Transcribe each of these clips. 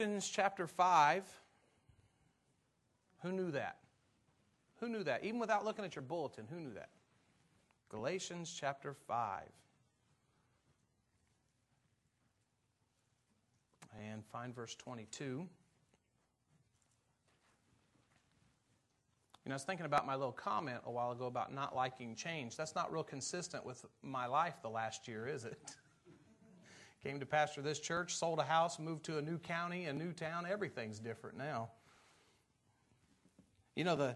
Galatians chapter 5. Who knew that? Who knew that? Even without looking at your bulletin, who knew that? Galatians chapter 5. And find verse 22. You know, I was thinking about my little comment a while ago about not liking change. That's not real consistent with my life the last year, is it? Came to pastor this church, sold a house, moved to a new county, a new town. Everything's different now. You know,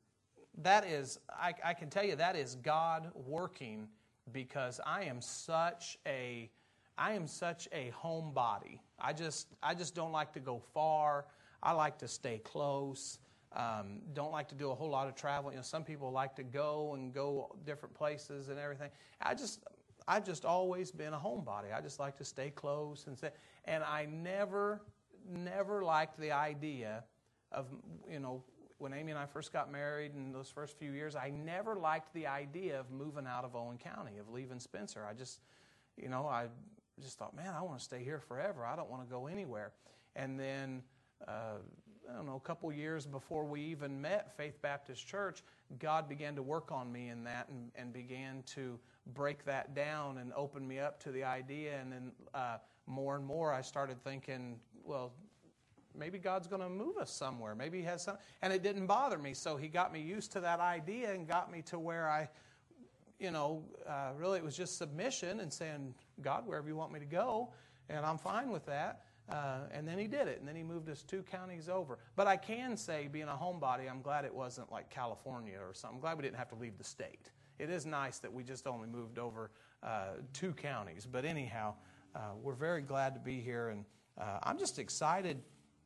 I can tell you that is God working, because I am such a homebody. I just don't like to go far. I like to stay close. Don't like to do a whole lot of travel. You know, some people like to go different places and everything. I've just always been a homebody. I just like to stay close and I never liked the idea of, you know, when Amy and I first got married in those first few years, I never liked the idea of moving out of Owen County, of leaving Spencer. I just thought, man, I want to stay here forever. I don't want to go anywhere. And then, I don't know, a couple years before we even met Faith Baptist Church, God began to work on me in that and began to break that down and open me up to the idea. And then more and more I started thinking, well, maybe God's going to move us somewhere. Maybe He has some, and it didn't bother me. So He got me used to that idea and got me to where I, really it was just submission and saying, God, wherever you want me to go, and I'm fine with that. And then He did it, and then He moved us 2 counties over. But I can say, being a homebody, I'm glad it wasn't like California or something. I'm glad we didn't have to leave the state. It is nice that we just only moved over 2 counties. But anyhow, we're very glad to be here, and I'm just excited.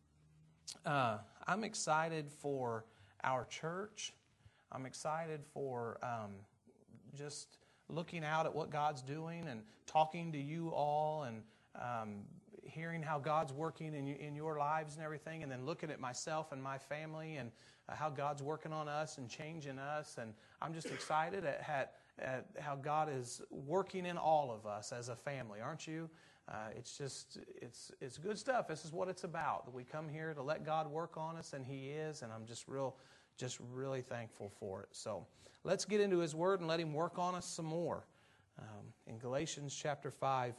I'm excited for our church. I'm excited for just looking out at what God's doing and talking to you all and hearing how God's working in your lives and everything, and then looking at myself and my family and how God's working on us and changing us. And I'm just excited at how God is working in all of us as a family, aren't you? It's good stuff. This is what it's about. We come here to let God work on us, and He is, and I'm just really thankful for it. So let's get into His Word and let Him work on us some more. In Galatians chapter 5,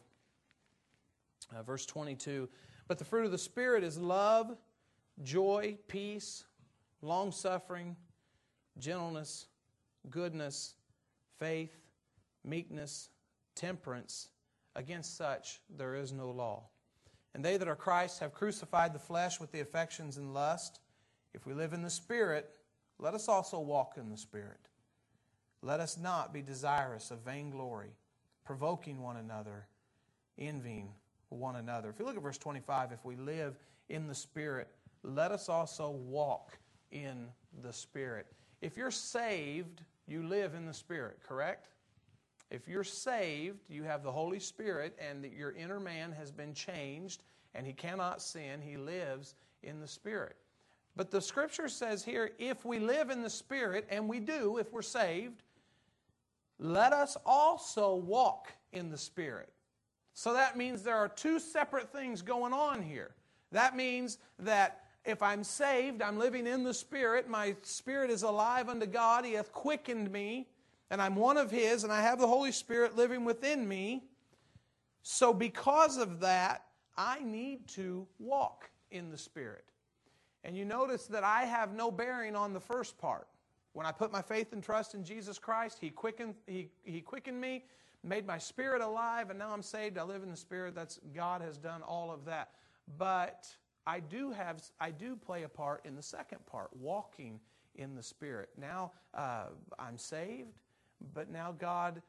verse 22, but the fruit of the Spirit is love, joy, peace, long-suffering, gentleness, goodness, faith, meekness, temperance. Against such there is no law. And they that are Christ have crucified the flesh with the affections and lust. If we live in the Spirit, let us also walk in the Spirit. Let us not be desirous of vainglory, provoking one another, envying one another. If you look at verse 25, if we live in the Spirit, let us also walk in the Spirit. If you're saved, you live in the Spirit, correct? If you're saved, you have the Holy Spirit, and your inner man has been changed, and he cannot sin. He lives in the Spirit. But the Scripture says here, if we live in the Spirit, and we do if we're saved, let us also walk in the Spirit. So that means there are 2 separate things going on here. That means that if I'm saved, I'm living in the Spirit, my spirit is alive unto God, He hath quickened me, and I'm one of His, and I have the Holy Spirit living within me. So because of that, I need to walk in the Spirit. And you notice that I have no bearing on the first part. When I put my faith and trust in Jesus Christ, He quickened me, made my spirit alive, and now I'm saved. I live in the Spirit. God has done all of that. But I do play a part in the second part, walking in the Spirit. Now I'm saved. But now God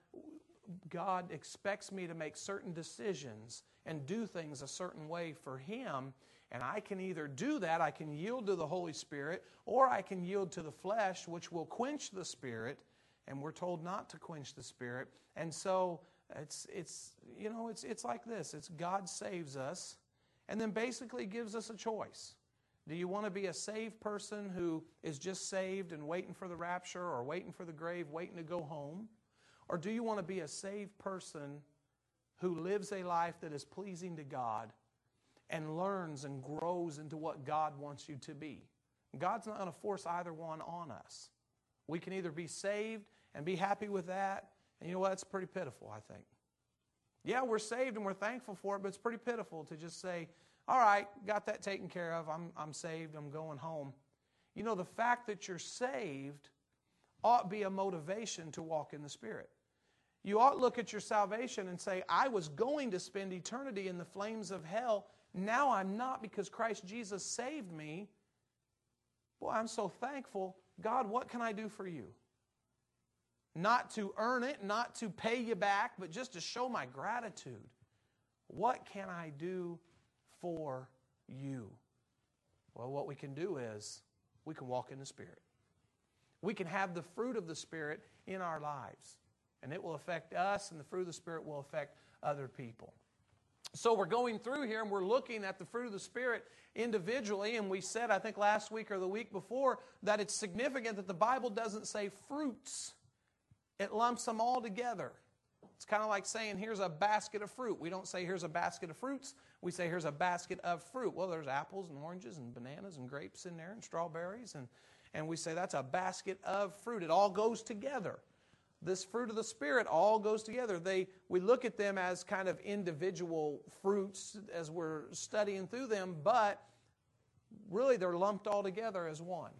expects me to make certain decisions and do things a certain way for Him. And I can either do that, I can yield to the Holy Spirit, or I can yield to the flesh, which will quench the Spirit. And we're told not to quench the Spirit. And so it's like this. It's God saves us and then basically gives us a choice. Do you want to be a saved person who is just saved and waiting for the rapture or waiting for the grave, waiting to go home? Or do you want to be a saved person who lives a life that is pleasing to God and learns and grows into what God wants you to be. God's not going to force either one on us. We can either be saved and be happy with that, and you know what? It's pretty pitiful, I think. Yeah, we're saved and we're thankful for it, but it's pretty pitiful to just say, all right, got that taken care of. I'm saved. I'm going home. You know, the fact that you're saved ought be a motivation to walk in the Spirit. You ought look at your salvation and say, I was going to spend eternity in the flames of hell. Now I'm not because Christ Jesus saved me. Boy, I'm so thankful. God, what can I do for you? Not to earn it, not to pay you back, but just to show my gratitude. What can I do for you? Well, what we can do is we can walk in the Spirit. We can have the fruit of the Spirit in our lives. And it will affect us, and the fruit of the Spirit will affect other people. So we're going through here, and we're looking at the fruit of the Spirit individually. And we said, I think last week or the week before, that it's significant that the Bible doesn't say fruits. It lumps them all together. It's kind of like saying, here's a basket of fruit. We don't say, here's a basket of fruits. We say, here's a basket of fruit. Well, there's apples and oranges and bananas and grapes in there and strawberries. And we say, that's a basket of fruit. It all goes together. This fruit of the Spirit all goes together. We look at them as kind of individual fruits as we're studying through them, but really they're lumped all together as one.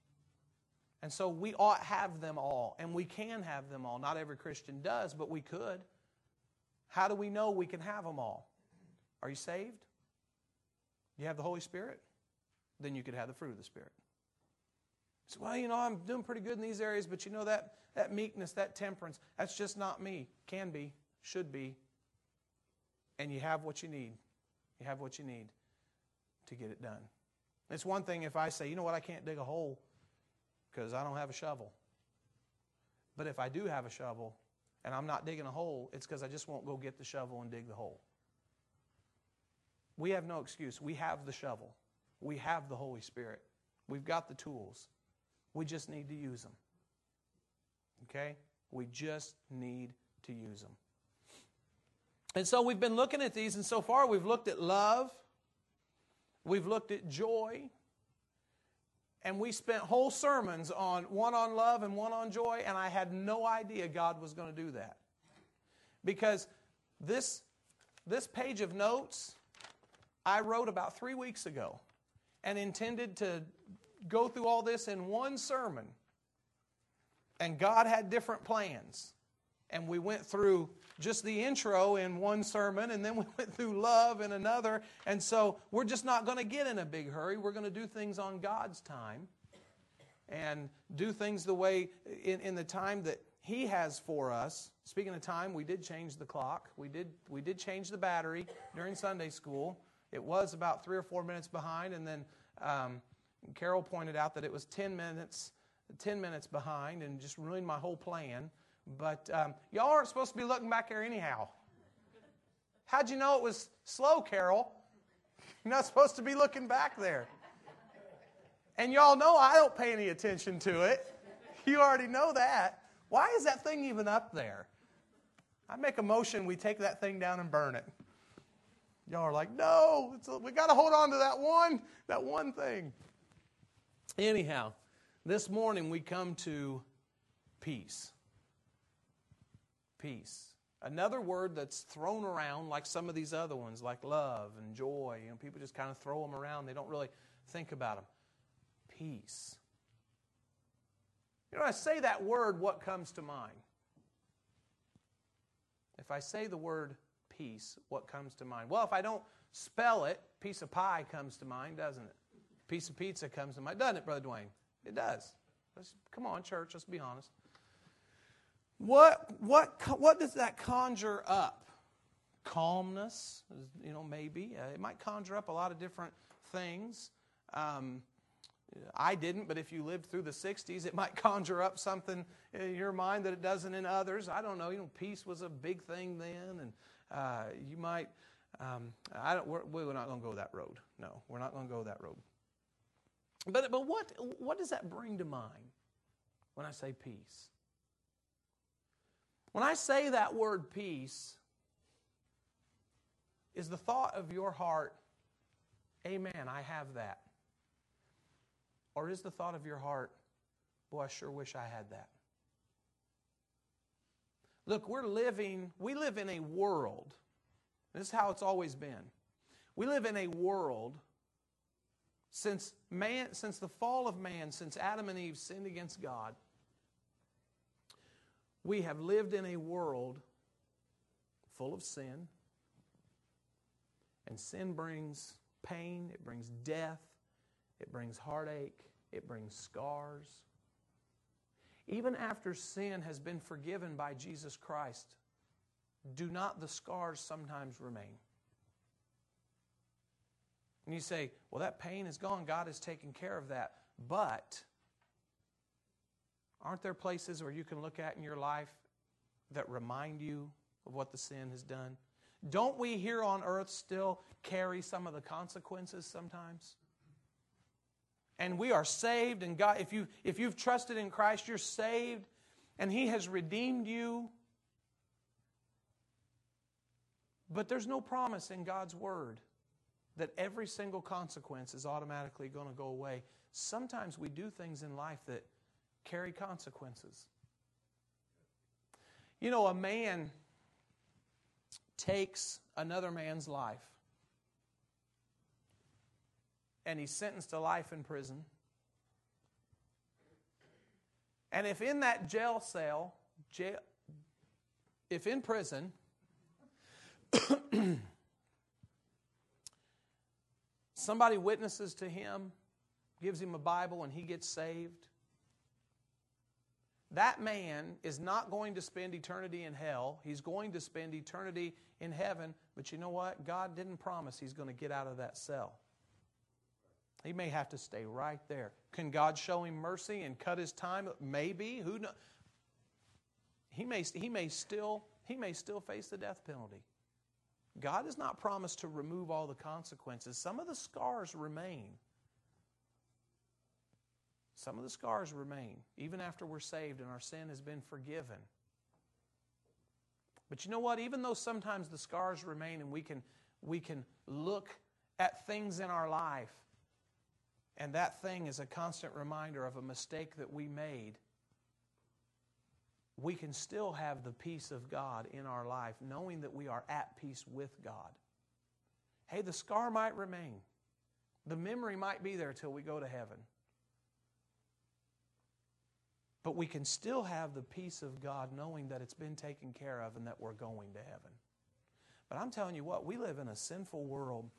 And so we ought have them all, and we can have them all. Not every Christian does, but we could. How do we know we can have them all? Are you saved? You have the Holy Spirit? Then you could have the fruit of the Spirit. So, well, you know, I'm doing pretty good in these areas, but you know that meekness, that temperance, that's just not me. Can be, should be. And you have what you need. You have what you need to get it done. It's one thing if I say, you know what, I can't dig a hole because I don't have a shovel. But if I do have a shovel and I'm not digging a hole, it's because I just won't go get the shovel and dig the hole. We have no excuse. We have the shovel. We have the Holy Spirit. We've got the tools. We just need to use them. Okay? We just need to use them. And so we've been looking at these, and so far we've looked at love, we've looked at joy, and we spent whole sermons on one on love and one on joy, and I had no idea God was going to do that. Because this page of notes I wrote about 3 weeks ago and intended to go through all this in one sermon. And God had different plans. And we went through just the intro in one sermon, and then we went through love in another. And so we're just not going to get in a big hurry. We're going to do things on God's time and do things the way in the time that He has for us. Speaking of time, we did change the clock. We did change the battery during Sunday school. It was about 3 or 4 minutes behind, and then Carol pointed out that it was 10 minutes behind and just ruined my whole plan. But y'all aren't supposed to be looking back there anyhow. How'd you know it was slow, Carol? You're not supposed to be looking back there. And y'all know I don't pay any attention to it. You already know that. Why is that thing even up there? I make a motion, we take that thing down and burn it. Y'all are like, no, we got to hold on to that one thing. Anyhow, this morning we come to peace. Peace. Another word that's thrown around like some of these other ones, like love and joy. You know, people just kind of throw them around. They don't really think about them. Peace. You know, when I say that word, what comes to mind? If I say the word peace, what comes to mind? Well, if I don't spell it, piece of pie comes to mind, doesn't it? Piece of pizza comes to mind. Doesn't it, Brother Dwayne? It does. Come on, church, let's be honest. What does that conjure up? Calmness, you know, maybe. It might conjure up a lot of different things. I didn't, but if you lived through the 60s, it might conjure up something in your mind that it doesn't in others. I don't know. You know, peace was a big thing then, and you might. We're not going to go that road. No, we're not going to go that road. But what does that bring to mind when I say peace? When I say that word peace, is the thought of your heart Amen, I have that. Or is the thought of your heart, boy, I sure wish I had that. Look, we live in a world. This is how it's always been. We live in a world since the fall of man, since Adam and Eve sinned against God. We have lived in a world full of sin. And sin brings pain, it brings death, it brings heartache, it brings scars. Even after sin has been forgiven by Jesus Christ, do not the scars sometimes remain? And you say, well, that pain is gone. God has taken care of that. But aren't there places where you can look at in your life that remind you of what the sin has done? Don't we here on earth still carry some of the consequences sometimes? And we are saved, and God, if you've trusted in Christ, you're saved, and He has redeemed you. But there's no promise in God's Word that every single consequence is automatically going to go away. Sometimes we do things in life that carry consequences. You know, a man takes another man's life, and he's sentenced to life in prison. And if in that jail cell, if in prison, somebody witnesses to him, gives him a Bible, and he gets saved, that man is not going to spend eternity in hell. He's going to spend eternity in heaven. But you know what? God didn't promise he's going to get out of that cell. He may have to stay right there. Can God show him mercy and cut his time? Maybe. Who knows? He may still face the death penalty. God has not promised to remove all the consequences. Some of the scars remain. Some of the scars remain, even after we're saved and our sin has been forgiven. But you know what? Even though sometimes the scars remain and we can look at things in our life, and that thing is a constant reminder of a mistake that we made, we can still have the peace of God in our life, knowing that we are at peace with God. Hey, the scar might remain. The memory might be there till we go to heaven. But we can still have the peace of God knowing that it's been taken care of and that we're going to heaven. But I'm telling you what, we live in a sinful world.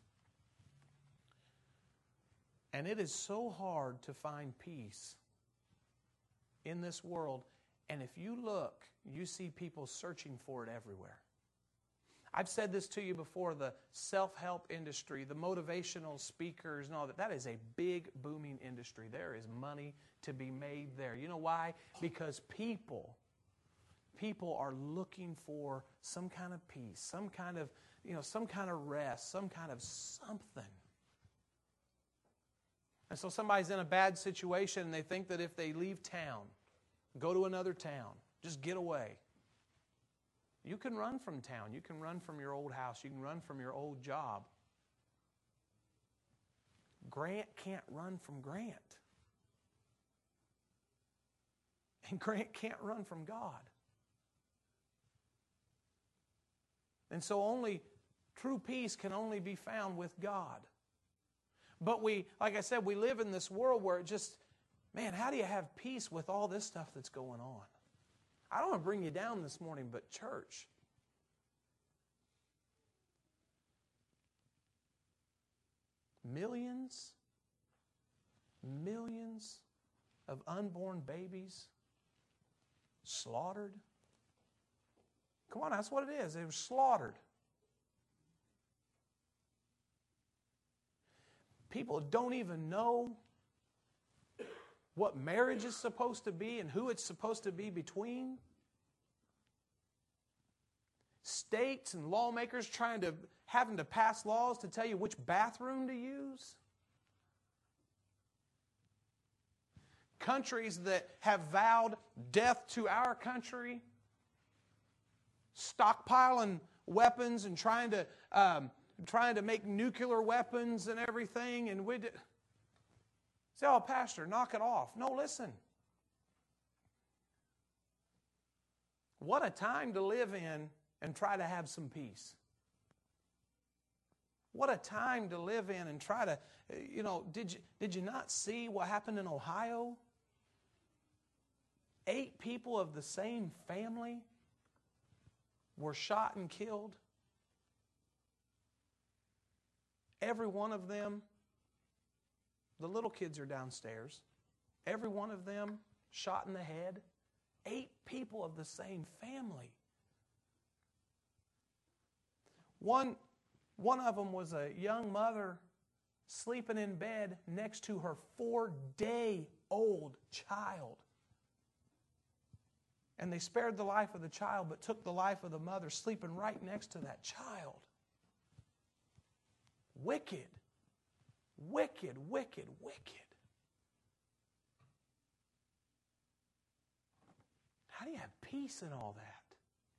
And it is so hard to find peace in this world. And if you look, you see people searching for it everywhere. I've said this to you before, the self-help industry, the motivational speakers and all that, that is a big booming industry. There is money to be made there. You know why? Because people are looking for some kind of peace, some kind of rest, some kind of something. And so somebody's in a bad situation and they think that if they leave town, go to another town, just get away. You can run from town. You can run from your old house. You can run from your old job. Grant can't run from Grant. And Grant can't run from God. And so true peace can only be found with God. But like I said, we live in this world where it just, man, how do you have peace with all this stuff that's going on? I don't want to bring you down this morning, but church, millions of unborn babies slaughtered. Come on, that's what it is. They were slaughtered. People don't even know what marriage is supposed to be and who it's supposed to be between. States and lawmakers having to pass laws to tell you which bathroom to use. Countries that have vowed death to our country, stockpiling weapons and trying to trying to make nuclear weapons and everything. And we say, oh, Pastor, knock it off. No, listen. What a time to live in and try to have some peace. What a time to live in and try to, did you not see what happened in Ohio? 8 people of the same family were shot and killed. Every one of them, the little kids are downstairs. Every one of them shot in the head. 8 people of the same family. One of them was a young mother sleeping in bed next to her 4-day-old child. And they spared the life of the child, but took the life of the mother sleeping right next to that child. Wicked. Wicked, wicked, wicked. How do you have peace in all that?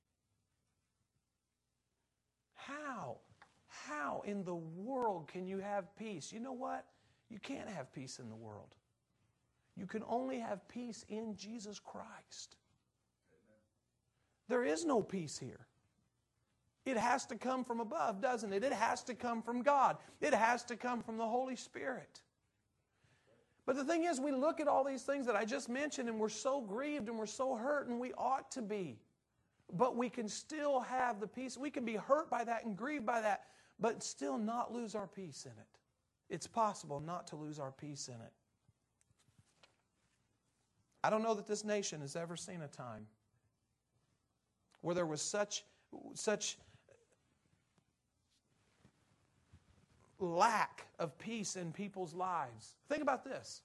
How in the world can you have peace? You know what? You can't have peace in the world. You can only have peace in Jesus Christ. There is no peace here. It has to come from above, doesn't it? It has to come from God. It has to come from the Holy Spirit. But the thing is, we look at all these things that I just mentioned and we're so grieved and we're so hurt, and we ought to be. But we can still have the peace. We can be hurt by that and grieved by that, but still not lose our peace in it. It's possible not to lose our peace in it. I don't know that this nation has ever seen a time where there was such lack of peace in people's lives. Think about this.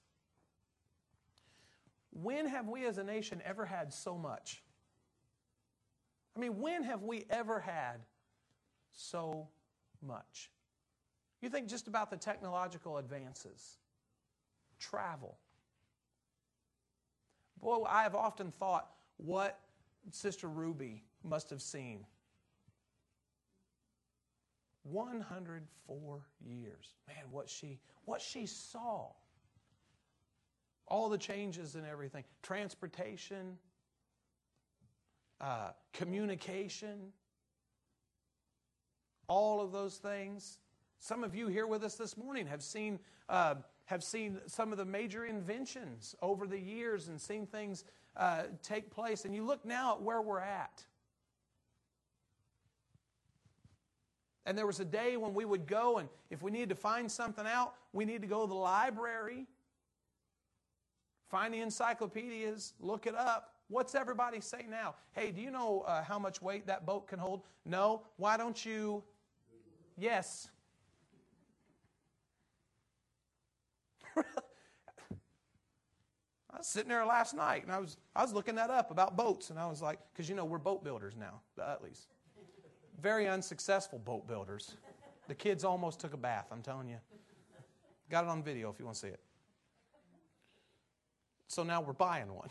When have we as a nation ever had so much? I mean, when have we ever had so much? You think just about the technological advances, travel. Boy, I have often thought what Sister Ruby must have seen. 104 years. Man, what she saw. All the changes and everything. Transportation, communication, all of those things. Some of you here with us this morning have seen some of the major inventions over the years and seen things take place. And you look now at where we're at. And there was a day when we would go, and if we needed to find something out, we needed to go to the library, find the encyclopedias, look it up. What's everybody say now? Hey, do you know how much weight that boat can hold? No. Why don't you? Yes. I was sitting there last night, and I was looking that up about boats, and I was like, because we're boat builders now, the Utleys. Very unsuccessful boat builders. The kids almost took a bath, I'm telling you. Got it on video if you want to see it. So now we're buying one.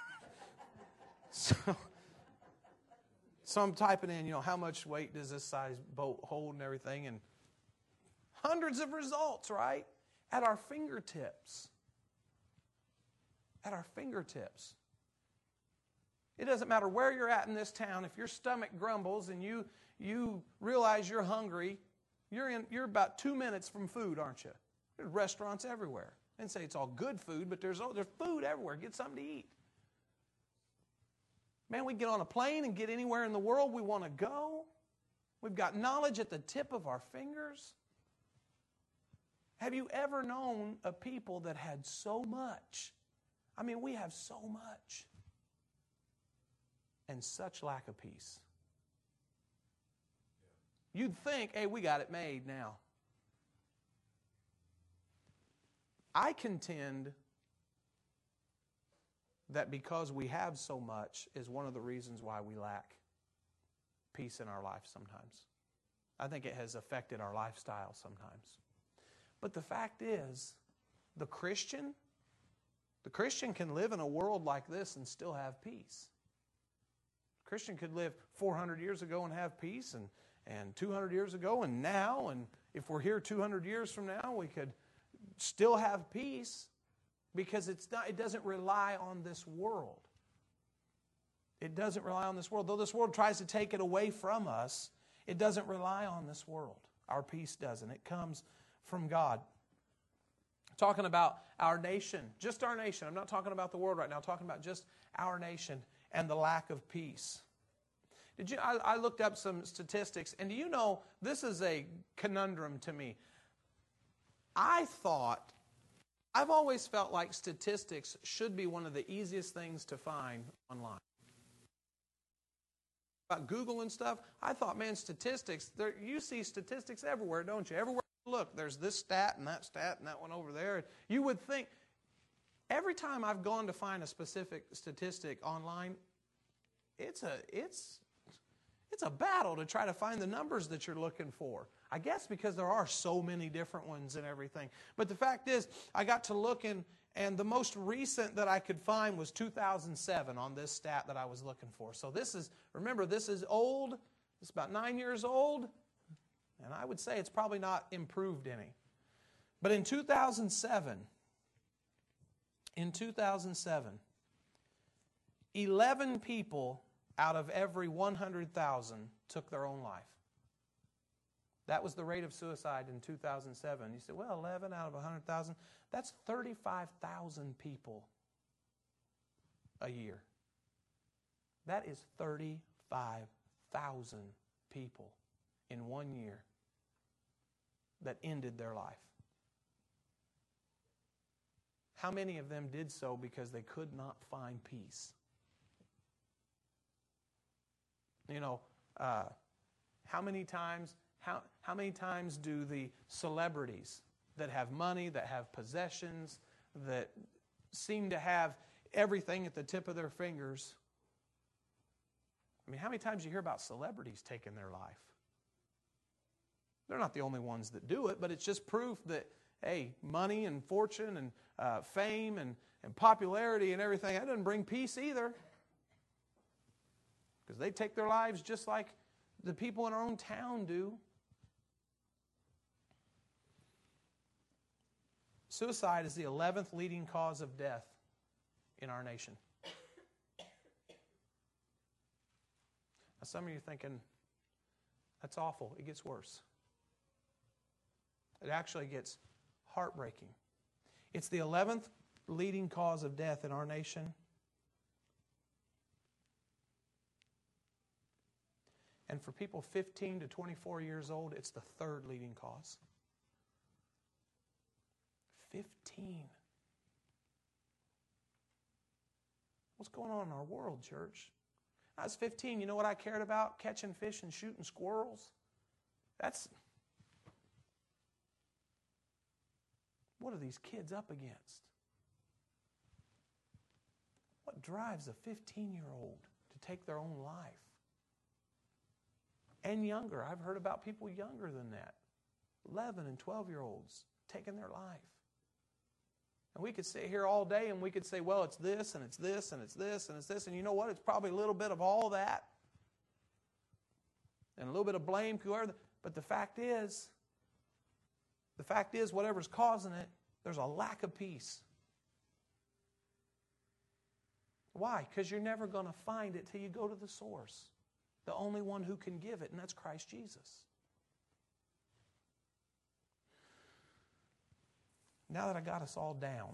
So I'm typing in, how much weight does this size boat hold and everything, and hundreds of results, right? At our fingertips. At our fingertips. It doesn't matter where you're at in this town. If your stomach grumbles and you realize you're hungry, you're about 2 minutes from food, aren't you? There's restaurants everywhere. I didn't say it's all good food, but there's food everywhere. Get something to eat. Man, we get on a plane and get anywhere in the world we want to go. We've got knowledge at the tip of our fingers. Have you ever known a people that had so much? I mean, we have so much. And such lack of peace. You'd think, hey, we got it made now. I contend that because we have so much is one of the reasons why we lack peace in our life sometimes. I think it has affected our lifestyle sometimes. But the fact is, the Christian can live in a world like this and still have peace. Christian could live 400 years ago and have peace, and 200 years ago and now, and if we're here 200 years from now, we could still have peace because it doesn't rely on this world. It doesn't rely on this world. Though this world tries to take it away from us, it doesn't rely on this world. Our peace doesn't. It comes from God. Talking about our nation, just our nation. I'm not talking about the world right now. I'm talking about just our nation and the lack of peace. I looked up some statistics, and do you know, this is a conundrum to me. I've always felt like statistics should be one of the easiest things to find online. About Google and stuff, I thought, man, statistics, you see statistics everywhere, don't you? Everywhere you look, there's this stat and that one over there. You would think, every time I've gone to find a specific statistic online, it's a battle to try to find the numbers that you're looking for. I guess because there are so many different ones and everything. But the fact is, I got to looking, and the most recent that I could find was 2007 on this stat that I was looking for. So remember, this is old. It's about 9 years old. And I would say it's probably not improved any. But in 2007, 11 people out of every 100,000 took their own life. That was the rate of suicide in 2007. You say, well, 11 out of 100,000, that's 35,000 people a year. That is 35,000 people in 1 year that ended their life. How many of them did so because they could not find peace? You know, how many times do the celebrities that have money, that have possessions, that seem to have everything at the tip of their fingers? I mean, how many times you hear about celebrities taking their life? They're not the only ones that do it, but it's just proof that, hey, money and fortune and fame and popularity and everything, that doesn't bring peace either. Because they take their lives just like the people in our own town do. Suicide is the 11th leading cause of death in our nation. Now, some of you are thinking, that's awful. It gets worse. It actually gets heartbreaking. It's the 11th leading cause of death in our nation. And for people 15 to 24 years old, it's the third leading cause. 15. What's going on in our world, church? I was 15. You know what I cared about? Catching fish and shooting squirrels. What are these kids up against? What drives a 15-year-old to take their own life? And younger. I've heard about people younger than that. 11 and 12-year-olds taking their life. And we could sit here all day and we could say, well, it's this and it's this and it's this and it's this. And you know what? It's probably a little bit of all that. And a little bit of blame. But the fact is, whatever's causing it, there's a lack of peace. Why? Because you're never going to find it till you go to the source. The only one who can give it, and that's Christ Jesus. Now that I got us all down,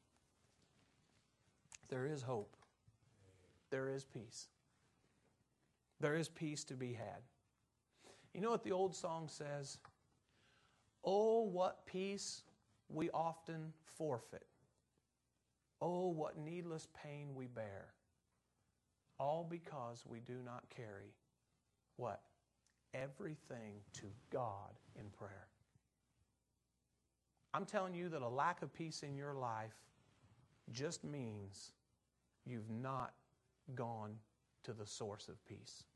there is hope. There is peace. There is peace to be had. You know what the old song says? Oh, what peace we often forfeit. Oh, what needless pain we bear. All because we do not carry what? Everything to God in prayer. I'm telling you that a lack of peace in your life just means you've not gone to the source of peace.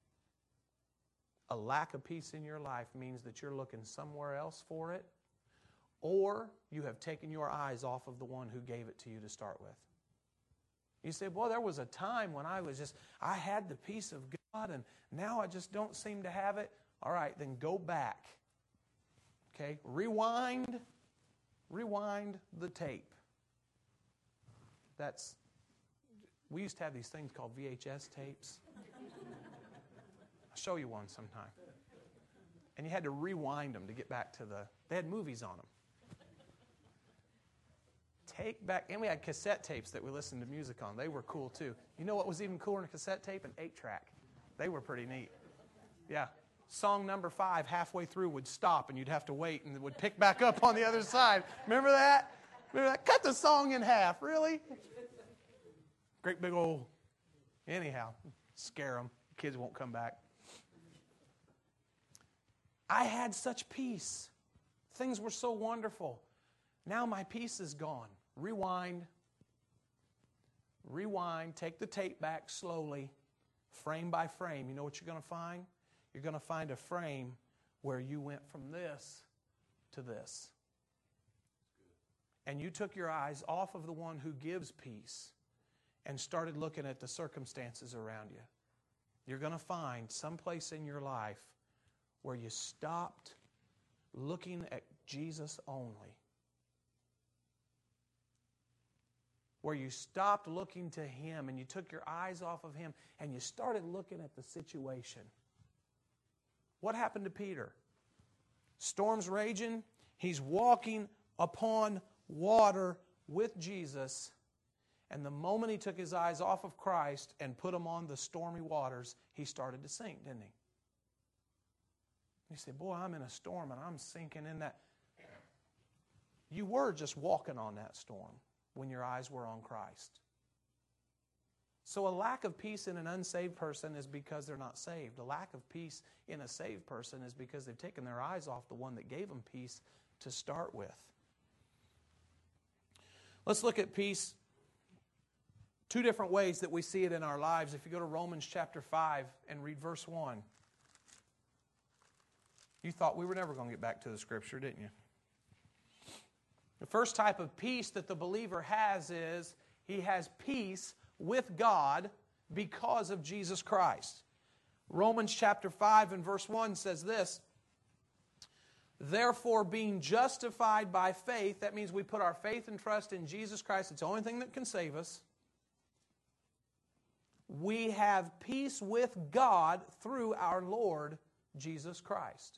A lack of peace in your life means that you're looking somewhere else for it, or you have taken your eyes off of the one who gave it to you to start with. You say, boy, there was a time when I had the peace of God, and now I just don't seem to have it. All right, then go back. Okay, rewind the tape. We used to have these things called VHS tapes. I'll show you one sometime. And you had to rewind them to get back to they had movies on them. Take back, and we had cassette tapes that we listened to music on. They were cool too. You know what was even cooler than a cassette tape? An 8-track. They were pretty neat. Yeah. Song number 5, halfway through, would stop, and you'd have to wait, and it would pick back up on the other side. Remember that? Cut the song in half. Really? Great big old... Anyhow, scare them. Kids won't come back. I had such peace. Things were so wonderful. Now my peace is gone. Rewind. Take the tape back slowly, frame by frame. You know what you're going to find? You're going to find a frame where you went from this to this. And you took your eyes off of the one who gives peace and started looking at the circumstances around you. You're going to find some place in your life where you stopped looking at Jesus only. Where you stopped looking to Him and you took your eyes off of Him and you started looking at the situation. What happened to Peter? Storm's raging. He's walking upon water with Jesus. And the moment he took his eyes off of Christ and put them on the stormy waters, he started to sink, didn't he? You say, boy, I'm in a storm and I'm sinking in that. You were just walking on that storm when your eyes were on Christ. So a lack of peace in an unsaved person is because they're not saved. A lack of peace in a saved person is because they've taken their eyes off the one that gave them peace to start with. Let's look at peace 2 different ways that we see it in our lives. If you go to Romans chapter 5 and read verse 1. You thought we were never going to get back to the Scripture, didn't you? The first type of peace that the believer has is he has peace with God because of Jesus Christ. Romans chapter 5 and verse 1 says this, therefore being justified by faith, that means we put our faith and trust in Jesus Christ, it's the only thing that can save us. We have peace with God through our Lord Jesus Christ.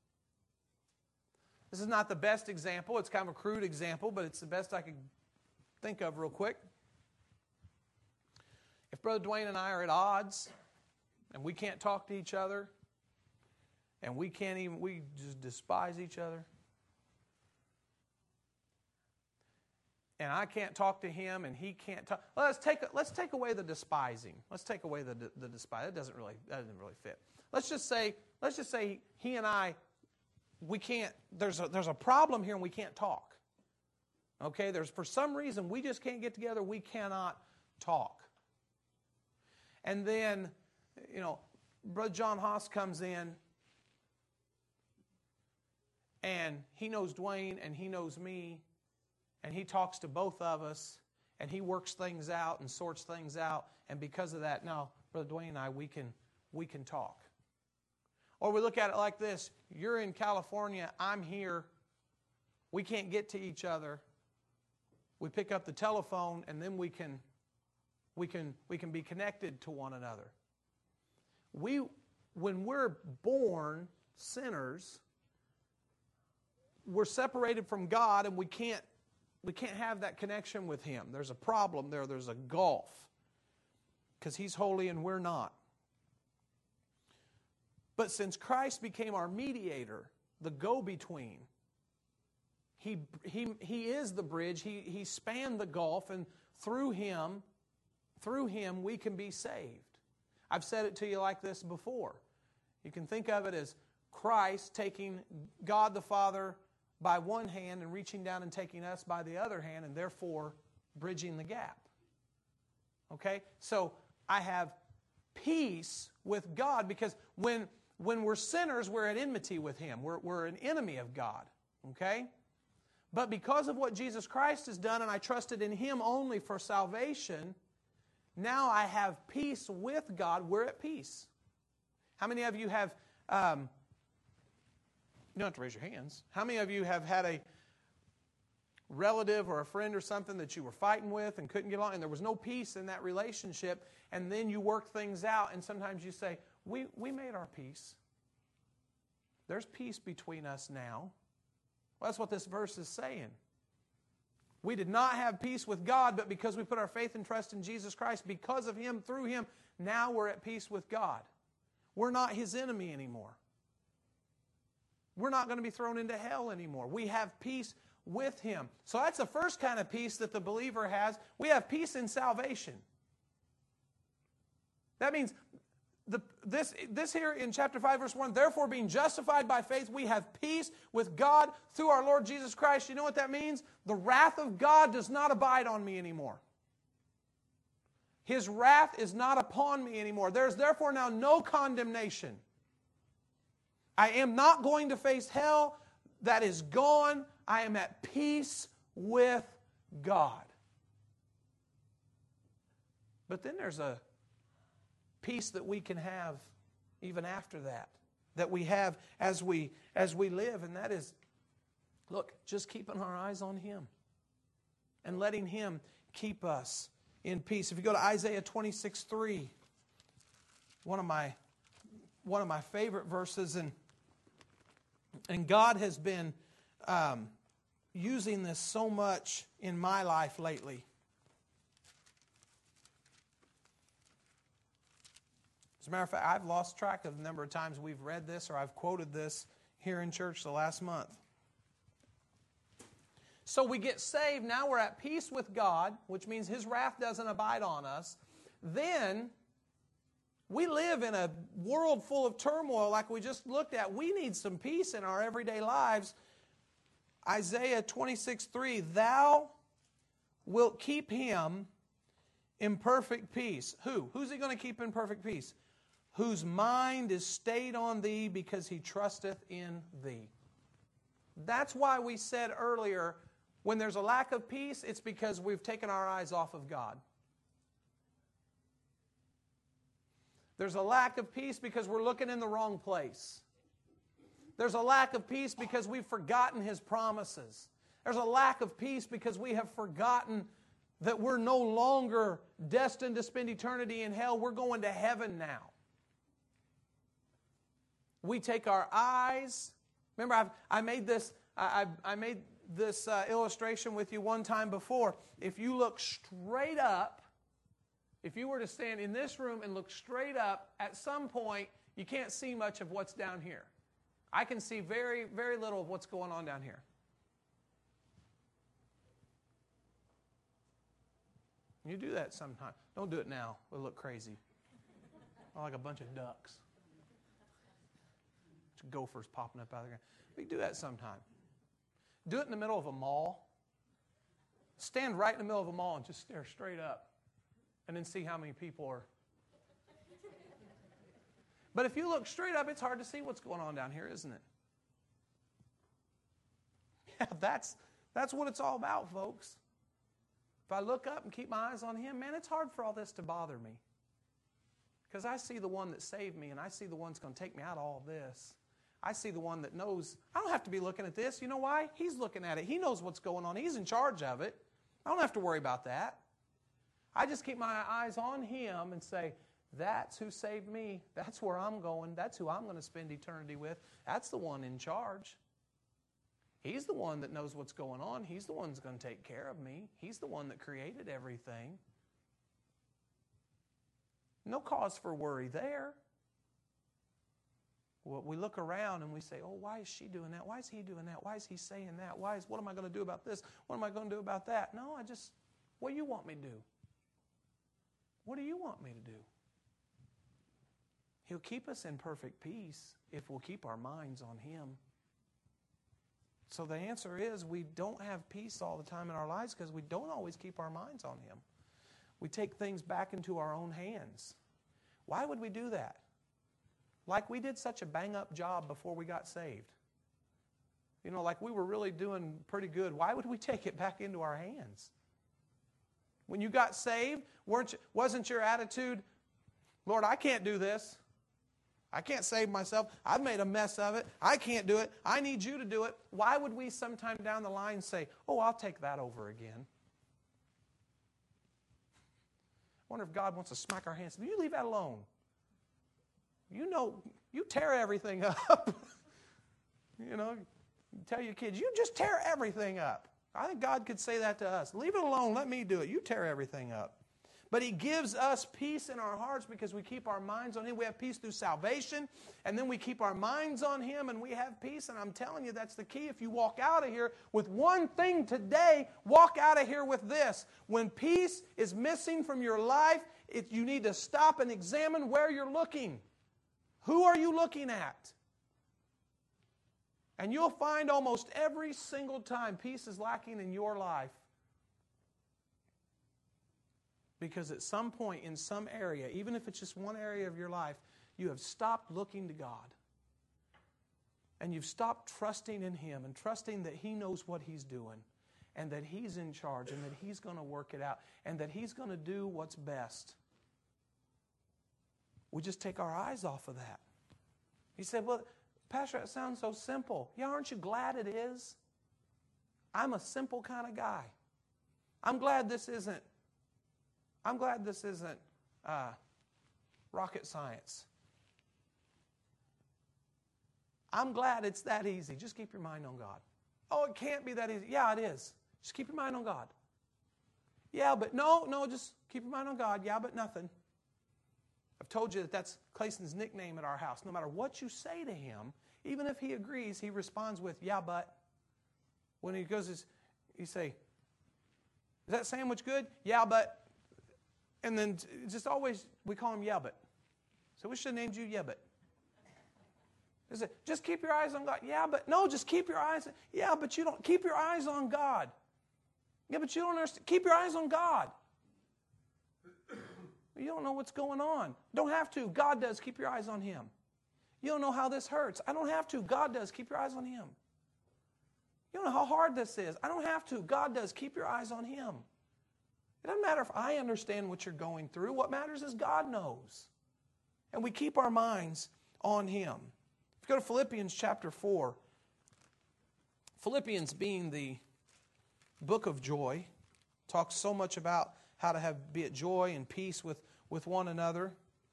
This is not the best example. It's kind of a crude example, but it's the best I could think of real quick. If Brother Dwayne and I are at odds, and we can't talk to each other, and we just despise each other, and I can't talk to him, and he can't talk. Let's take away the despising. Let's take away the despise. That doesn't really fit. Let's just say he and I, we can't. There's a problem here, and we can't talk. Okay, for some reason we just can't get together. We cannot talk. And then, Brother John Haas comes in, and he knows Dwayne, and he knows me, and he talks to both of us, and he works things out and sorts things out, and because of that, now, Brother Dwayne and I, we can talk. Or we look at it like this, you're in California, I'm here, we can't get to each other, we pick up the telephone, and then we can be connected to one another. When we're born sinners, we're separated from God, and we can't have that connection with Him. There's a problem there. There's a gulf. Because He's holy and we're not. But since Christ became our mediator, the go-between, He is the bridge. He spanned the gulf, and through Him we can be saved. I've said it to you like this before. You can think of it as Christ taking God the Father by one hand and reaching down and taking us by the other hand, and therefore bridging the gap. Okay? So I have peace with God because when we're sinners, we're at enmity with Him. We're an enemy of God. Okay? But because of what Jesus Christ has done, and I trusted in Him only for salvation, now I have peace with God. We're at peace. How many of you have You don't have to raise your hands. How many of you have had a relative or a friend or something that you were fighting with and couldn't get along, and there was no peace in that relationship, and then you work things out, and sometimes you say, we made our peace. There's peace between us now. Well, that's what this verse is saying. We did not have peace with God, but because we put our faith and trust in Jesus Christ, because of Him, through Him, now we're at peace with God. We're not His enemy anymore. We're not going to be thrown into hell anymore. We have peace with Him. So that's the first kind of peace that the believer has. We have peace in salvation. That means this here in chapter 5, verse 1, therefore being justified by faith, we have peace with God through our Lord Jesus Christ. You know what that means? The wrath of God does not abide on me anymore. His wrath is not upon me anymore. There is therefore now no condemnation. I am not going to face hell. That is gone. I am at peace with God. But then there's a peace that we can have even after that we have as we live, and that is, look, just keeping our eyes on Him and letting Him keep us in peace. If you go to Isaiah 26:3, one of my favorite verses, and God has been using this so much in my life lately. As a matter of fact, I've lost track of the number of times we've read this or I've quoted this here in church the last month. So we get saved, now we're at peace with God, which means His wrath doesn't abide on us. Then we live in a world full of turmoil like we just looked at. We need some peace in our everyday lives. Isaiah 26:3, thou wilt keep him in perfect peace. Who? Who's He going to keep in perfect peace? Whose mind is stayed on Thee because he trusteth in Thee. That's why we said earlier, when there's a lack of peace, it's because we've taken our eyes off of God. There's a lack of peace because we're looking in the wrong place. There's a lack of peace because we've forgotten His promises. There's a lack of peace because we have forgotten that we're no longer destined to spend eternity in hell. We're going to heaven now. We take our eyes. Remember, I made this illustration with you one time before. If you look straight up, if you were to stand in this room and look straight up, at some point you can't see much of what's down here. I can see very, very little of what's going on down here. You do that sometime. Don't do it now. It'll look crazy. Like a bunch of ducks. Gophers popping up out of the ground. We do that sometime. Do it in the middle of a mall. Stand right in the middle of a mall and just stare straight up. And then see how many people are. But if you look straight up, it's hard to see what's going on down here, isn't it? Yeah, that's what it's all about, folks. If I look up and keep my eyes on Him, man, it's hard for all this to bother me. Because I see the one that saved me, and I see the one that's going to take me out of all this. I see the one that knows, I don't have to be looking at this. You know why? He's looking at it. He knows what's going on. He's in charge of it. I don't have to worry about that. I just keep my eyes on Him and say, that's who saved me. That's where I'm going. That's who I'm going to spend eternity with. That's the one in charge. He's the one that knows what's going on. He's the one that's going to take care of me. He's the one that created everything. No cause for worry there. Well, we look around and we say, oh, why is she doing that? Why is he doing that? Why is he saying that? What am I going to do about this? What am I going to do about that? No, what do you want me to do? What do you want me to do? He'll keep us in perfect peace if we'll keep our minds on Him. So the answer is we don't have peace all the time in our lives because we don't always keep our minds on Him. We take things back into our own hands. Why would we do that? Like we did such a bang-up job before we got saved. You know, like we were really doing pretty good. Why would we take it back into our hands? When you got saved, wasn't your attitude, Lord, I can't do this. I can't save myself. I've made a mess of it. I can't do it. I need you to do it. Why would we sometime down the line say, oh, I'll take that over again? I wonder if God wants to smack our hands. You leave that alone. You know, you tear everything up. You know, you tell your kids, you just tear everything up. I think God could say that to us. Leave it alone. Let me do it. You tear everything up. But He gives us peace in our hearts because we keep our minds on Him. We have peace through salvation, and then we keep our minds on Him, and we have peace. And I'm telling you, that's the key. If you walk out of here with one thing today, walk out of here with this. When peace is missing from your life, you need to stop and examine where you're looking. Who are you looking at? And you'll find almost every single time peace is lacking in your life. Because at some point in some area, even if it's just one area of your life, you have stopped looking to God. And you've stopped trusting in Him and trusting that He knows what He's doing and that He's in charge and that He's going to work it out and that He's going to do what's best. We just take our eyes off of that. He said, well, Pastor, that sounds so simple. Yeah, aren't you glad it is? I'm a simple kind of guy. I'm glad this isn't rocket science. I'm glad it's that easy. Just keep your mind on God. Oh, it can't be that easy. Yeah, it is. Just keep your mind on God. Yeah, but no, just keep your mind on God. Yeah, but nothing. I've told you that that's Clayson's nickname at our house. No matter what you say to him, even if he agrees, he responds with, yeah, but. When he goes, you say, is that sandwich good? Yeah, but. And then just always, we call him yeah, but. So we should have named you yeah, but. Just keep your eyes on God. Yeah, but. No, just keep your eyes. Yeah, but you don't. Keep your eyes on God. Yeah, but you don't understand. Keep your eyes on God. You don't know what's going on. Don't have to. God does. Keep your eyes on Him. You don't know how this hurts. I don't have to. God does. Keep your eyes on Him. You don't know how hard this is. I don't have to. God does. Keep your eyes on Him. It doesn't matter if I understand what you're going through. What matters is God knows. And we keep our minds on Him. If you go to Philippians chapter 4, Philippians being the book of joy, talks so much about how to be at joy and peace with one another.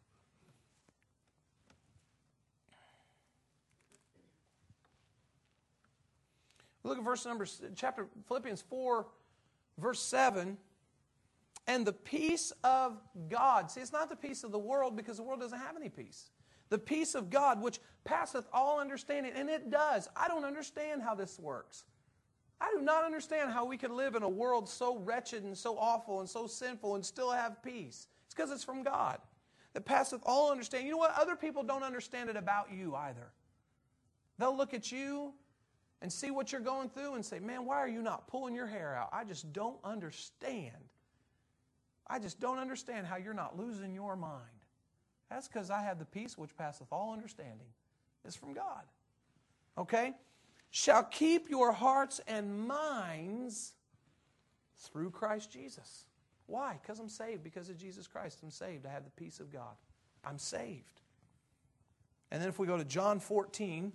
Look at Philippians 4, verse 7. And the peace of God. See, it's not the peace of the world because the world doesn't have any peace. The peace of God, which passeth all understanding. And it does. I don't understand how this works. I do not understand how we could live in a world so wretched and so awful and so sinful and still have peace. It's because it's from God. That passeth all understanding. You know what? Other people don't understand it about you either. They'll look at you and see what you're going through and say, man, why are you not pulling your hair out? I just don't understand. I just don't understand how you're not losing your mind. That's because I have the peace which passeth all understanding. It's from God. Okay? Shall keep your hearts and minds through Christ Jesus. Why? Because I'm saved. Because of Jesus Christ, I'm saved. I have the peace of God. I'm saved. And then if we go to John 14,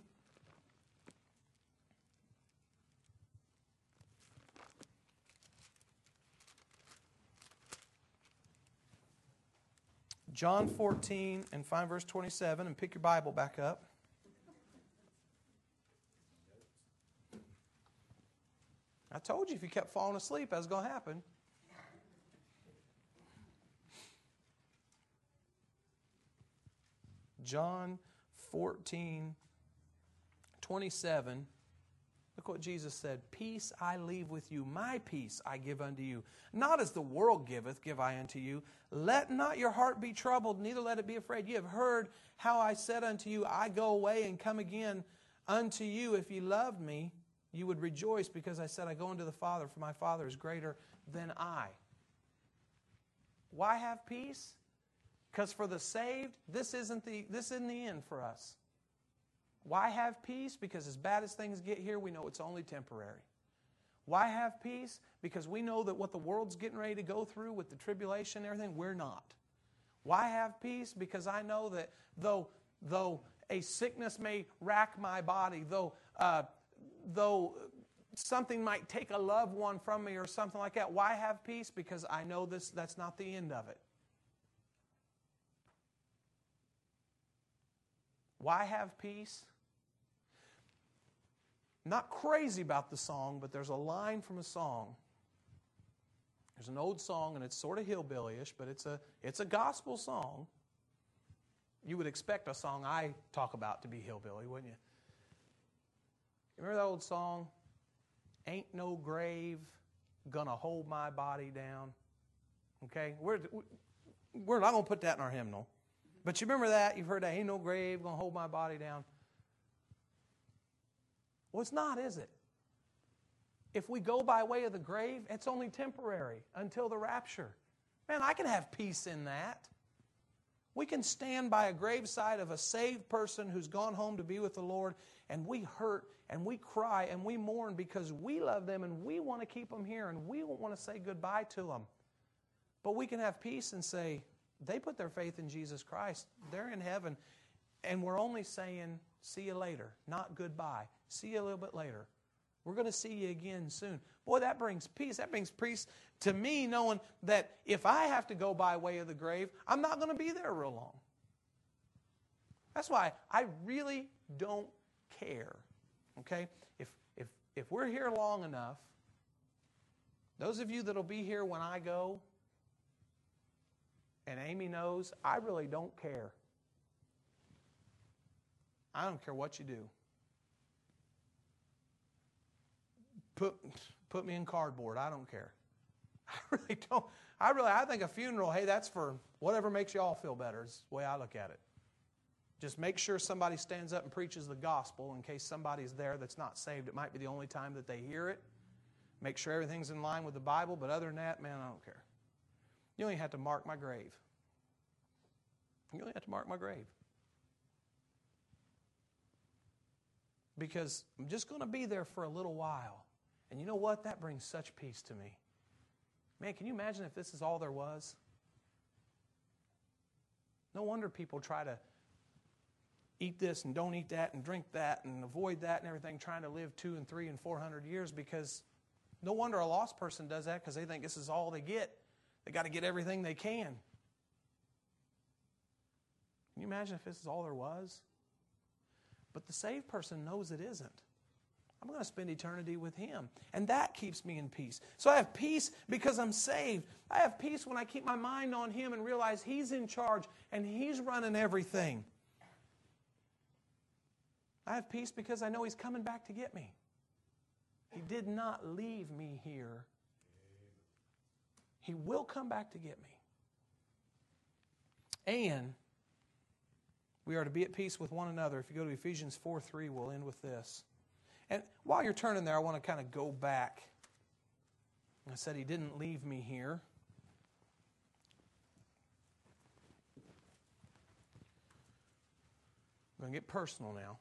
John 14 and find verse 27 and pick your Bible back up. I told you if you kept falling asleep, that was going to happen. John 14, 27. Look what Jesus said. Peace I leave with you. My peace I give unto you. Not as the world giveth, give I unto you. Let not your heart be troubled, neither let it be afraid. You have heard how I said unto you, I go away and come again unto you. If ye loved me, you would rejoice because I said, I go unto the Father, for my Father is greater than I. Why have peace? Because for the saved, this isn't the end for us. Why have peace? Because as bad as things get here, we know it's only temporary. Why have peace? Because we know that what the world's getting ready to go through with the tribulation and everything, we're not. Why have peace? Because I know that though Though a sickness may rack my body, though something might take a loved one from me or something like that. Why have peace? Because I know that's not the end of it. Why have peace? I'm not crazy about the song, but there's a line from a song. There's an old song, and it's sort of hillbillyish, but it's a gospel song. You would expect a song I talk about to be hillbilly, wouldn't you? Remember that old song? Ain't no grave gonna hold my body down. Okay? We're not going to put that in our hymnal. But you remember that? You've heard that. Ain't no grave gonna hold my body down. Well, it's not, is it? If we go by way of the grave, it's only temporary until the rapture. Man, I can have peace in that. We can stand by a graveside of a saved person who's gone home to be with the Lord, and we hurt, and we cry, and we mourn because we love them, and we want to keep them here, and we don't want to say goodbye to them. But we can have peace and say, they put their faith in Jesus Christ. They're in heaven, and we're only saying, see you later, not goodbye. See you a little bit later. We're going to see you again soon. Boy, that brings peace. That brings peace to me, knowing that if I have to go by way of the grave, I'm not going to be there real long. That's why I really don't care. Okay? If we're here long enough, those of you that'll be here when I go, and Amy knows, I really don't care. I don't care what you do. Put me in cardboard. I don't care. I really don't. I think a funeral, hey, that's for whatever makes you all feel better is the way I look at it. Just make sure somebody stands up and preaches the gospel in case somebody's there that's not saved. It might be the only time that they hear it. Make sure everything's in line with the Bible, but other than that, man, I don't care. You only have to mark my grave. You only have to mark my grave. Because I'm just going to be there for a little while. And you know what? That brings such peace to me. Man, can you imagine if this is all there was? No wonder people try to eat this and don't eat that and drink that and avoid that and everything, trying to live 200 and 300 and 400 years, because no wonder a lost person does that, because they think this is all they get. They got to get everything they can. Can you imagine if this is all there was? But the saved person knows it isn't. I'm going to spend eternity with Him. And that keeps me in peace. So I have peace because I'm saved. I have peace when I keep my mind on Him and realize He's in charge and He's running everything. I have peace because I know He's coming back to get me. He did not leave me here. He will come back to get me. And we are to be at peace with one another. If you go to Ephesians 4:3, we'll end with this. And while you're turning there, I want to kind of go back. I said He didn't leave me here. I'm going to get personal now.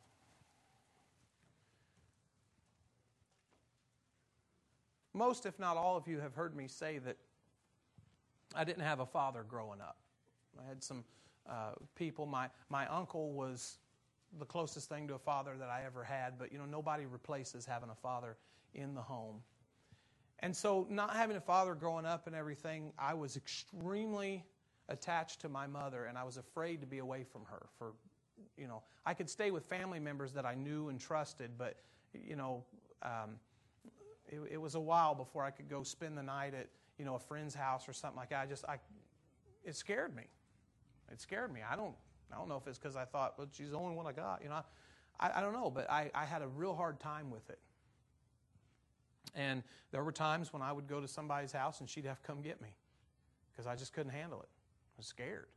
Most, if not all of you, have heard me say that I didn't have a father growing up. I had some people. My uncle was the closest thing to a father that I ever had, but nobody replaces having a father in the home. And so not having a father growing up and everything, I was extremely attached to my mother, and I was afraid to be away from her. I could stay with family members that I knew and trusted, but it was a while before I could go spend the night at a friend's house or something like that. It scared me. It scared me. I don't know if it's because I thought, well, she's the only one I got. I don't know, but I had a real hard time with it. And there were times when I would go to somebody's house and she'd have to come get me because I just couldn't handle it. I was scared.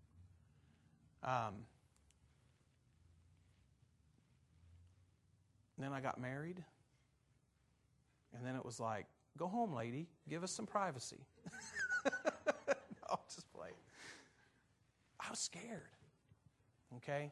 Then I got married. And then it was like, go home, lady. Give us some privacy. No, just play. I was scared. Okay?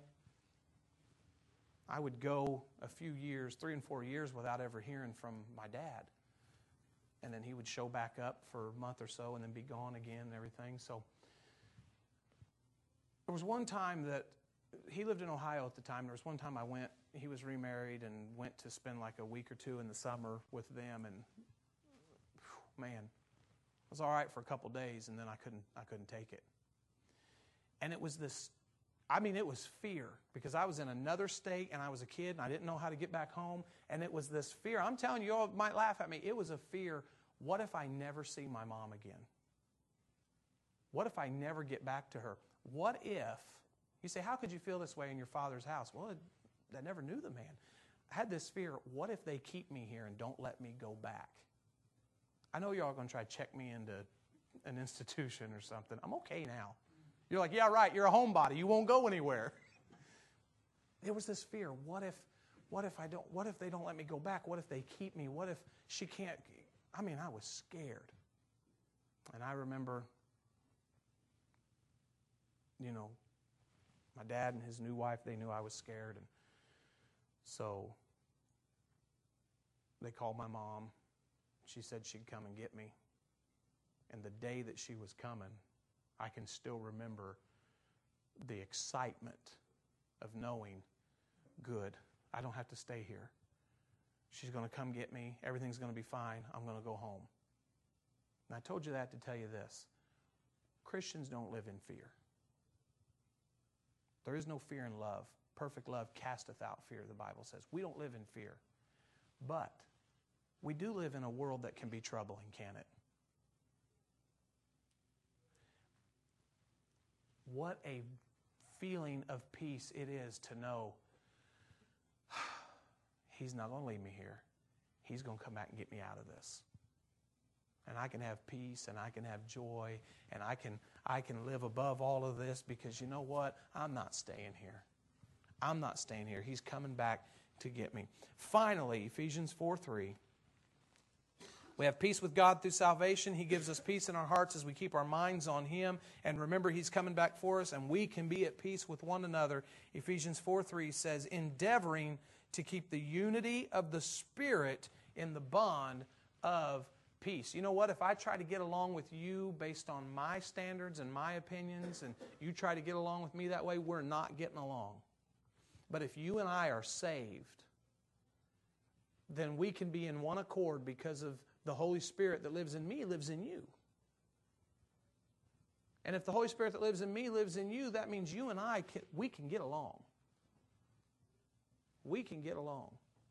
I would go a few years, 3 and 4 years, without ever hearing from my dad. And then he would show back up for a month or so and then be gone again and everything. So there was one time that he lived in Ohio at the time. There was one time I went, he was remarried and went to spend like a week or two in the summer with them, and man, it was all right for a couple days, and then I couldn't take it. And it was this, it was fear, because I was in another state and I was a kid and I didn't know how to get back home, and it was this fear. I'm telling you, you all might laugh at me. It was a fear. What if I never see my mom again? What if I never get back to her? What if, you say, how could you feel this way in your father's house? Well, I never knew the man. I had this fear, what if they keep me here and don't let me go back? I know y'all are going to try to check me into an institution or something. I'm okay now. You're like, yeah, right, you're a homebody. You won't go anywhere. There was this fear. What if they don't let me go back? What if they keep me? What if she can't? I was scared. And I remember, my dad and his new wife, they knew I was scared. And so they called my mom. She said she'd come and get me. And the day that she was coming, I can still remember the excitement of knowing, good, I don't have to stay here. She's going to come get me. Everything's going to be fine. I'm going to go home. And I told you that to tell you this. Christians don't live in fear. There is no fear in love. Perfect love casteth out fear, the Bible says. We don't live in fear. But we do live in a world that can be troubling, can it? What a feeling of peace it is to know He's not going to leave me here. He's going to come back and get me out of this. And I can have peace, and I can have joy, and I can live above all of this, because you know what? I'm not staying here. I'm not staying here. He's coming back to get me. Finally, Ephesians 4:3. We have peace with God through salvation. He gives us peace in our hearts as we keep our minds on Him. And remember, He's coming back for us, and we can be at peace with one another. Ephesians 4:3 says, endeavoring to keep the unity of the Spirit in the bond of peace. You know what? If I try to get along with you based on my standards and my opinions, and you try to get along with me that way, we're not getting along. But if you and I are saved, then we can be in one accord because of the Holy Spirit that lives in me lives in you. And if the Holy Spirit that lives in me lives in you, that means you and I, we can get along. We can get along.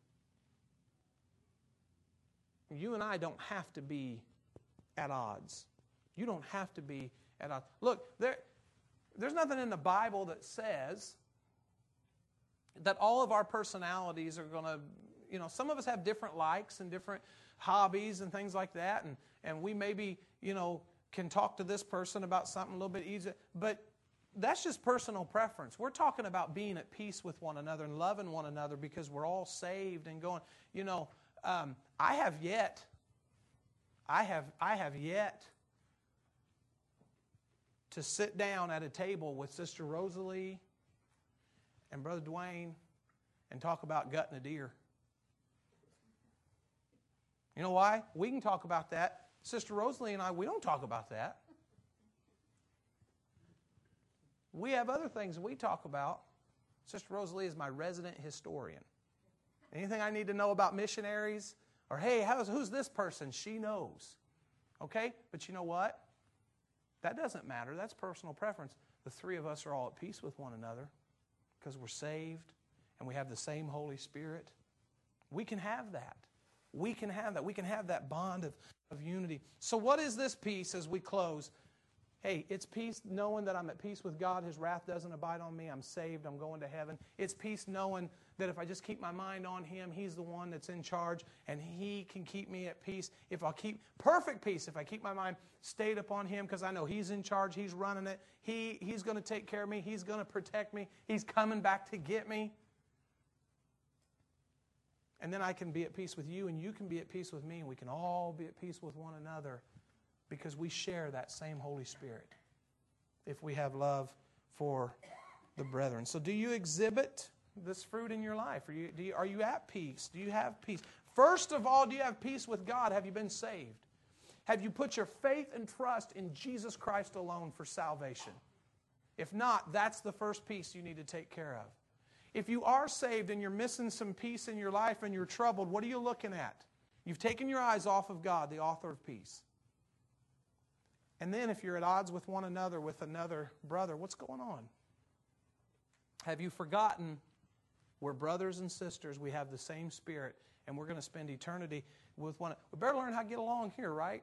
You and I don't have to be at odds. You don't have to be at odds. Look, there's nothing in the Bible that says that all of our personalities are going to, some of us have different likes and different hobbies and things like that, and we maybe, can talk to this person about something a little bit easier, but that's just personal preference. We're talking about being at peace with one another and loving one another because we're all saved and going, I have yet to sit down at a table with Sister Rosalie and Brother Dwayne and talk about gutting a deer. You know why? We can talk about that. Sister Rosalie and I, we don't talk about that. We have other things we talk about. Sister Rosalie is my resident historian. Anything I need to know about missionaries, or hey, who's this person? She knows. Okay? But you know what? That doesn't matter. That's personal preference. The three of us are all at peace with one another because we're saved and we have the same Holy Spirit. We can have that. We can have that. We can have that bond of unity. So what is this peace as we close? Hey, it's peace knowing that I'm at peace with God. His wrath doesn't abide on me. I'm saved. I'm going to heaven. It's peace knowing that if I just keep my mind on Him, He's the one that's in charge, and He can keep me at peace. If I'll keep perfect peace, if I keep my mind stayed upon Him, because I know He's in charge, He's running it, He's going to take care of me, He's going to protect me, He's coming back to get me. And then I can be at peace with you, and you can be at peace with me, and we can all be at peace with one another because we share that same Holy Spirit if we have love for the brethren. So do you exhibit this fruit in your life? Are you at peace? Do you have peace? First of all, do you have peace with God? Have you been saved? Have you put your faith and trust in Jesus Christ alone for salvation? If not, that's the first piece you need to take care of. If you are saved and you're missing some peace in your life and you're troubled, what are you looking at? You've taken your eyes off of God, the author of peace. And then if you're at odds with one another, with another brother, what's going on? Have you forgotten we're brothers and sisters, we have the same spirit, and we're going to spend eternity with one another? We better learn how to get along here, right?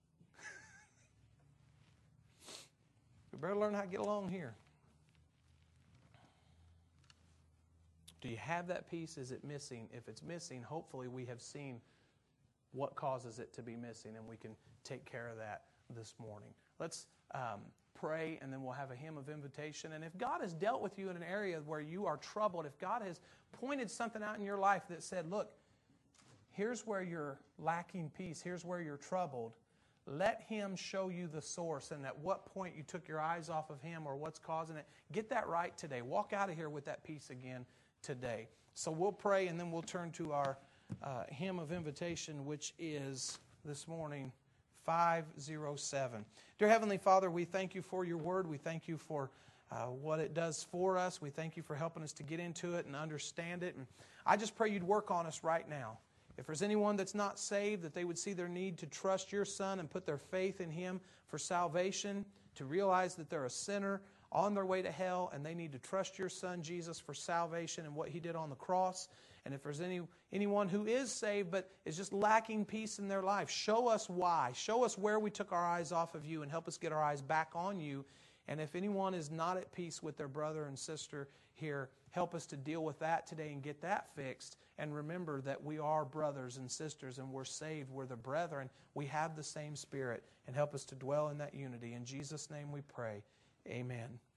We better learn how to get along here. Do you have that peace? Is it missing? If it's missing, hopefully we have seen what causes it to be missing, and we can take care of that this morning. Let's pray, and then we'll have a hymn of invitation. And if God has dealt with you in an area where you are troubled, if God has pointed something out in your life that said, look, here's where you're lacking peace, here's where you're troubled, let Him show you the source and at what point you took your eyes off of Him or what's causing it. Get that right today. Walk out of here with that peace again today. So we'll pray, and then we'll turn to our hymn of invitation, which is this morning 507. Dear Heavenly Father, we thank you for your word. We thank you for what it does for us. We thank you for helping us to get into it and understand it. And I just pray you'd work on us right now. If there's anyone that's not saved, that they would see their need to trust your Son and put their faith in Him for salvation, to realize that they're a sinner on their way to hell, and they need to trust your Son, Jesus, for salvation and what He did on the cross. And if there's anyone who is saved but is just lacking peace in their life, show us why. Show us where we took our eyes off of you and help us get our eyes back on you. And if anyone is not at peace with their brother and sister here, help us to deal with that today and get that fixed. And remember that we are brothers and sisters, and we're saved. We're the brethren. We have the same Spirit, and help us to dwell in that unity. In Jesus' name we pray. Amen.